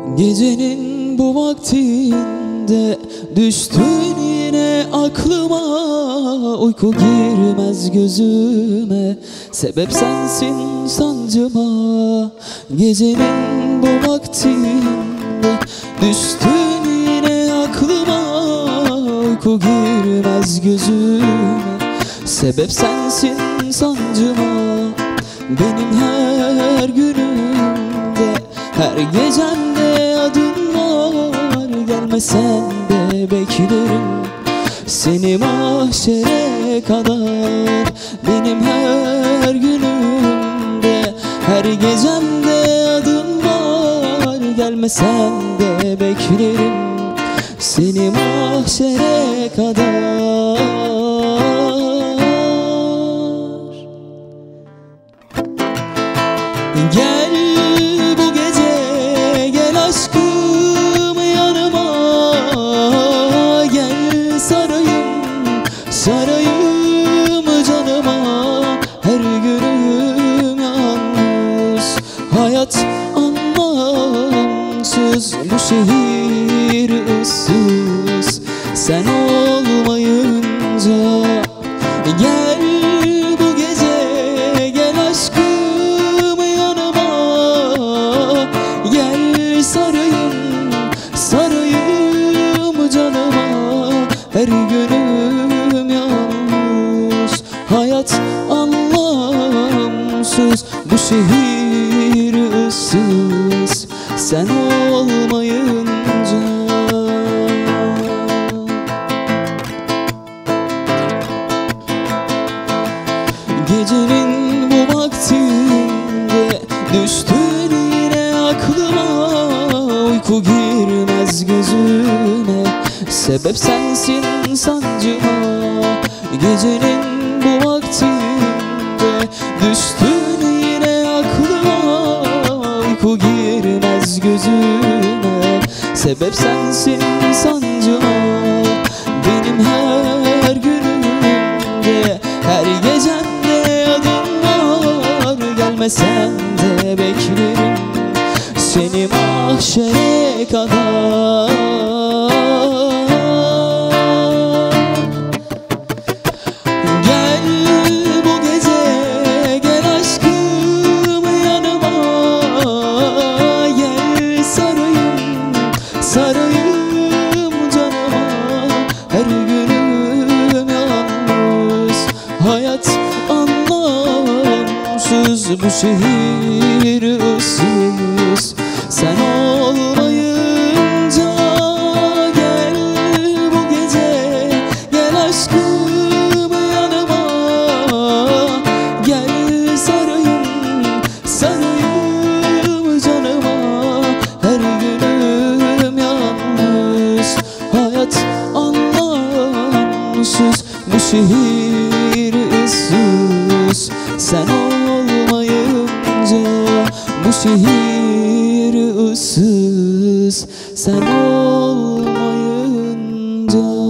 Gecenin bu vaktinde düştün yine aklıma. Uyku girmez gözüme, sebep sensin sancıma. Gecenin bu vaktinde düştün yine aklıma. Uyku girmez gözüme, sebep sensin sancıma. Benim her günümde, her gecemde adın var. Gelmesen de beklerim seni mahşere kadar. Benim her günümde, her gecemde adın var. Gelmesen de beklerim seni mahşere kadar. Gel bu gece, gel aşkım yanıma. Gel sarayım, sarayım canıma. Her günüm yalnız, hayat anlamsız. Bu şehir ıssız, sen olmayınca. Gel bu gece, gel aşkım yanıma. Gel sarayım, sarayım canıma. Her günüm yalnız, hayat anlamsız. Bu şehir ıssız, sen olmayınca. Gecenin bu vaktinde düştün yine aklıma. Uyku girmez gözüme, sebep sensin sancıma. Gecenin bu vaktinde düştün yine aklıma. Uyku girmez gözüme, sebep sensin sancıma. Benim her günümde, her gecemde adın var. Gelmesen de beklerim seni mahşere kadar. Gel bu gece, gel aşkım yanıma. Gel sarayım, sarayım canıma. Her günüm yalnız, hayat anlamsız. Bu şehir ıssız, sen olmayınca. Gel bu gece, gel aşkım yanıma. Gel sarayım, sarayım canıma. Her günüm yalnız, hayat anlamsız. Bu şehir ıssız, sen olmayınca. Bu şehir ıssız, sen olmayınca.